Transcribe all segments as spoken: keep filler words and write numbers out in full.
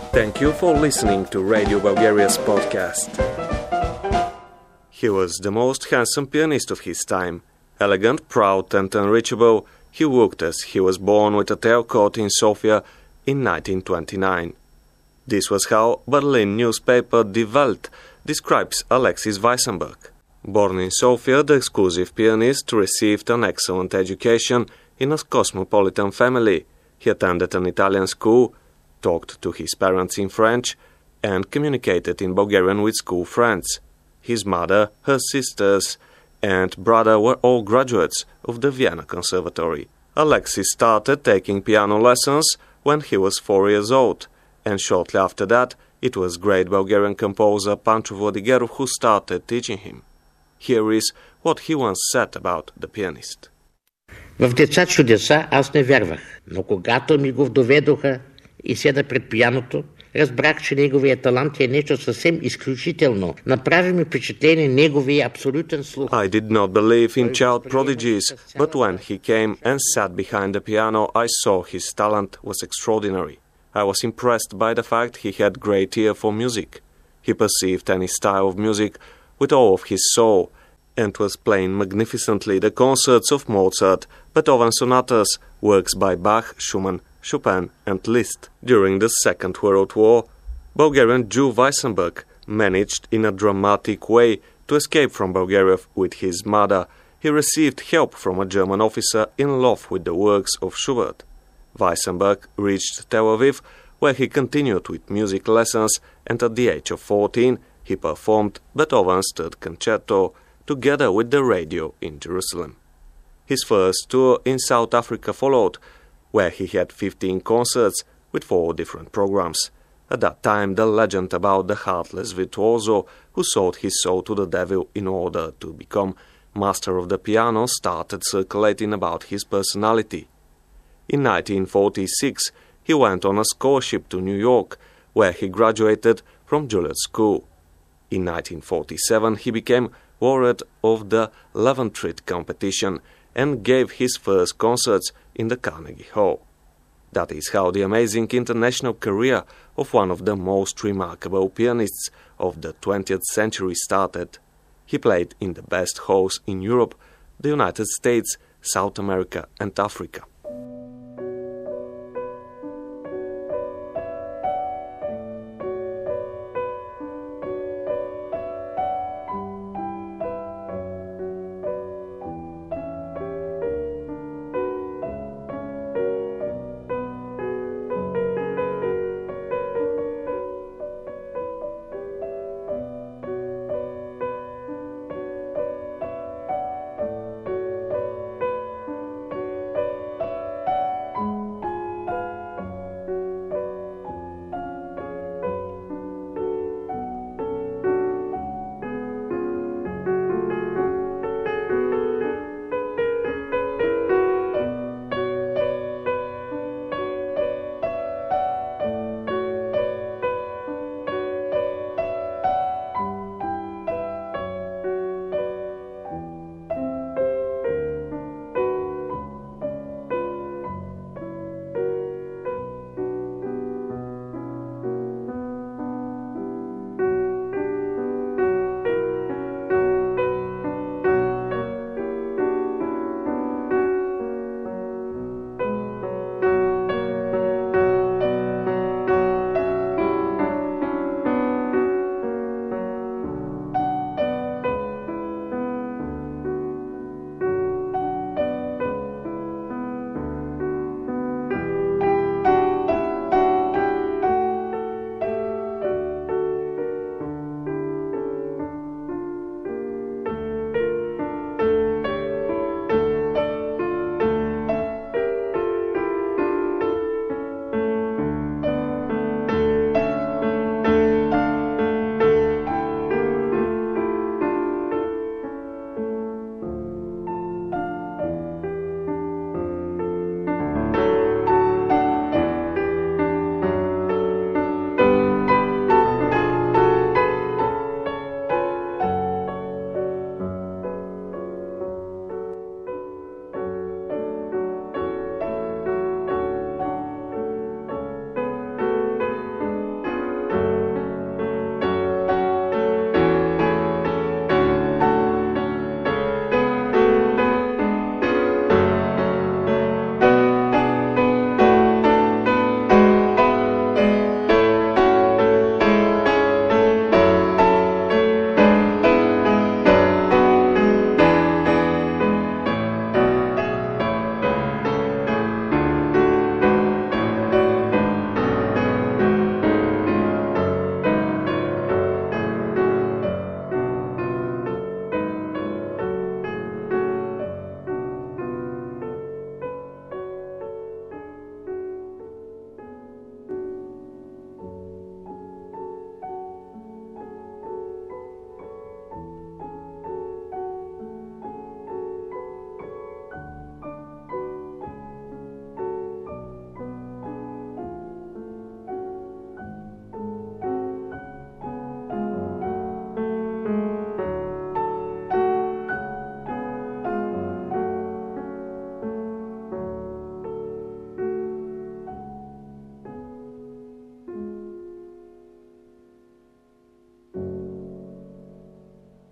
Thank you for listening to Radio Bulgaria's podcast. He was the most handsome pianist of his time. Elegant, proud and unreachable, he looked as he was born with a tailcoat in Sofia in nineteen twenty-nine. This was how Berlin newspaper Die Welt describes Alexis Weissenberg. Born in Sofia, the exclusive pianist received an excellent education in a cosmopolitan family. He attended an Italian school, talked to his parents in French, and communicated in Bulgarian with school friends. His mother, her sisters, and brother were all graduates of the Vienna Conservatory. Alexis started taking piano lessons when he was four years old, and shortly after that, it was great Bulgarian composer Pancho Vodigerov who started teaching him. Here is what he once said about the pianist. В деца чудеса аз не вярвах, но когато ми го доведоха и седа пред пианото, разбрах, че неговия талант е нещо съвсем изключително. Направи ми впечатление неговия абсолютен слух. I did not believe in child prodigies, but when he came and sat behind the piano, I saw his talent was extraordinary. I was impressed by the fact he had great ear for music. He perceived any style of music with all of his soul, and was playing magnificently the concerts of Mozart, Beethoven sonatas, works by Bach, Schumann, Chopin and Liszt. During the Second World War, Bulgarian Jew Weissenberg managed in a dramatic way to escape from Bulgaria with his mother. He received help from a German officer in love with the works of Schubert. Weissenberg reached Tel Aviv, where he continued with music lessons, and at the age of fourteen he performed Beethoven's Third Concerto together with the radio in Jerusalem. His first tour in South Africa followed, where he had fifteen concerts with four different programs. At that time, the legend about the heartless virtuoso who sold his soul to the devil in order to become master of the piano started circulating about his personality. In nineteen forty-six, he went on a scholarship to New York, where he graduated from Juilliard School. In nineteen forty-seven, he became laureate of the Leventritt competition and gave his first concerts in the Carnegie Hall. That is how the amazing international career of one of the most remarkable pianists of the twentieth century started. He played in the best halls in Europe, the United States, South America and Africa.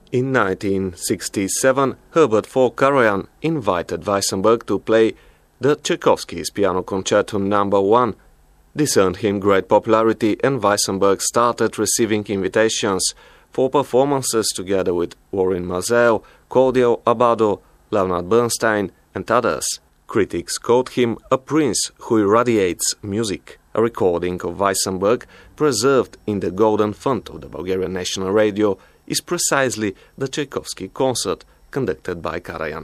In nineteen sixty-seven, Herbert von Karajan invited Weissenberg to play the Tchaikovsky's Piano Concerto number one. This earned him great popularity, and Weissenberg started receiving invitations for performances together with Warren Mazel, Claudio Abbado, Leonard Bernstein, and others. Critics called him a prince who irradiates music. A recording of Weissenberg, preserved in the Golden Font of the Bulgarian National Radio, is precisely the Tchaikovsky concert conducted by Karajan.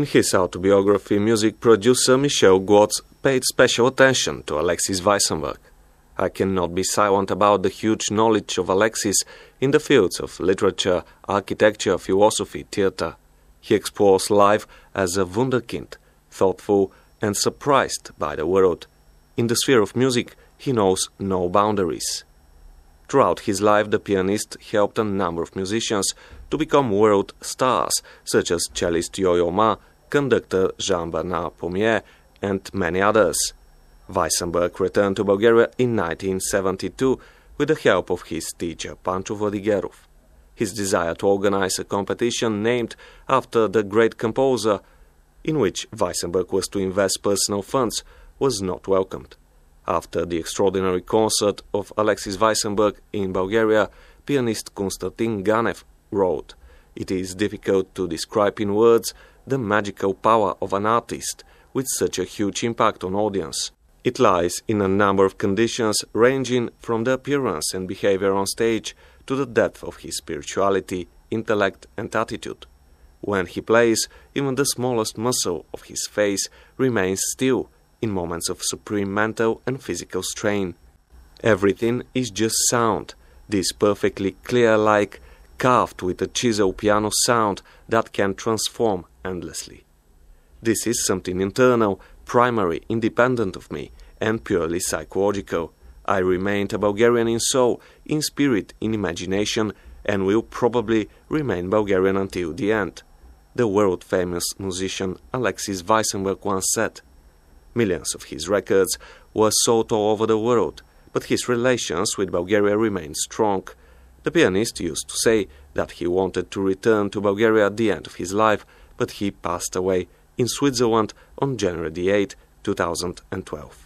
his autobiography, music producer Michel Guotz paid special attention to Alexis Weissenberg. I cannot be silent about the huge knowledge of Alexis in the fields of literature, architecture, philosophy, theatre. He explores life as a wunderkind, thoughtful and surprised by the world. In the sphere of music, he knows no boundaries. Throughout his life, the pianist helped a number of musicians to become world stars, such as cellist Yo-Yo Ma, conductor Jean-Bernard Pommier, and many others. Weissenberg returned to Bulgaria in nineteen seventy-two with the help of his teacher Pancho Vodigerov. His desire to organize a competition named after the great composer, in which Weissenberg was to invest personal funds, was not welcomed. After the extraordinary concert of Alexis Weissenberg in Bulgaria, pianist Konstantin Ganev wrote, "It is difficult to describe in words the magical power of an artist with such a huge impact on audience. It lies in a number of conditions ranging from the appearance and behavior on stage to the depth of his spirituality, intellect and attitude. When he plays, even the smallest muscle of his face remains still in moments of supreme mental and physical strain. Everything is just sound, this perfectly clear, like carved with a chisel piano sound that can transform endlessly. This is something internal, primary, independent of me, and purely psychological. I remained a Bulgarian in soul, in spirit, in imagination, and will probably remain Bulgarian until the end," the world-famous musician Alexis Weissenberg once said. Millions of his records were sold all over the world, but his relations with Bulgaria remained strong. The pianist used to say that he wanted to return to Bulgaria at the end of his life, but he passed away in Switzerland on January the eighth, two thousand twelve.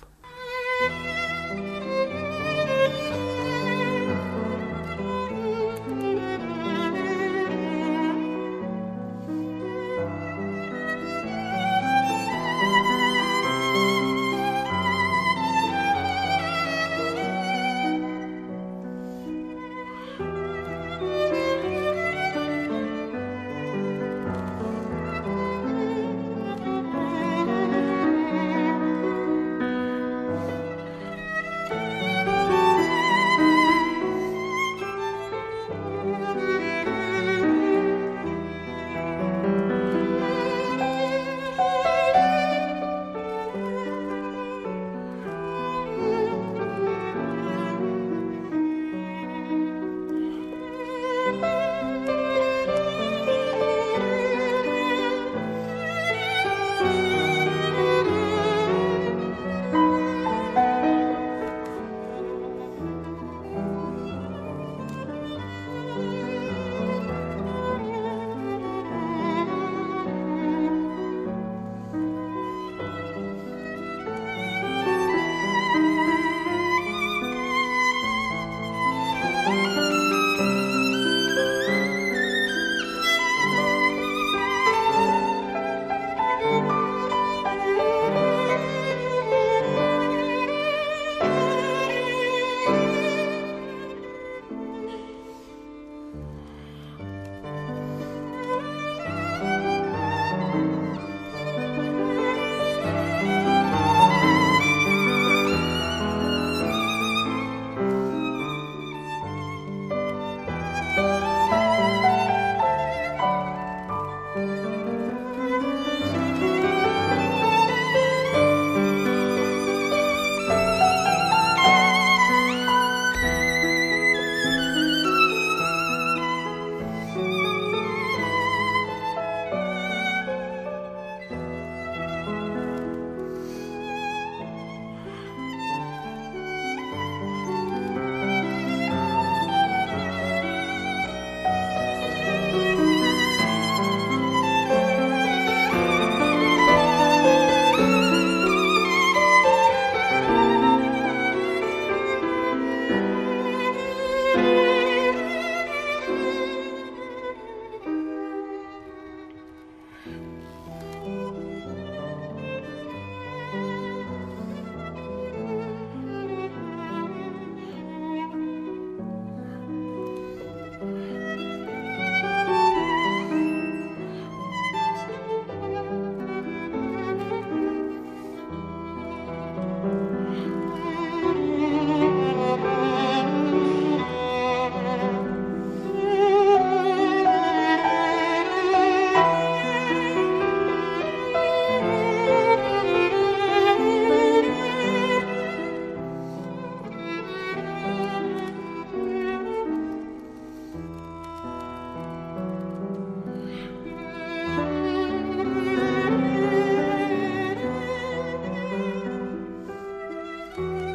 Thank you.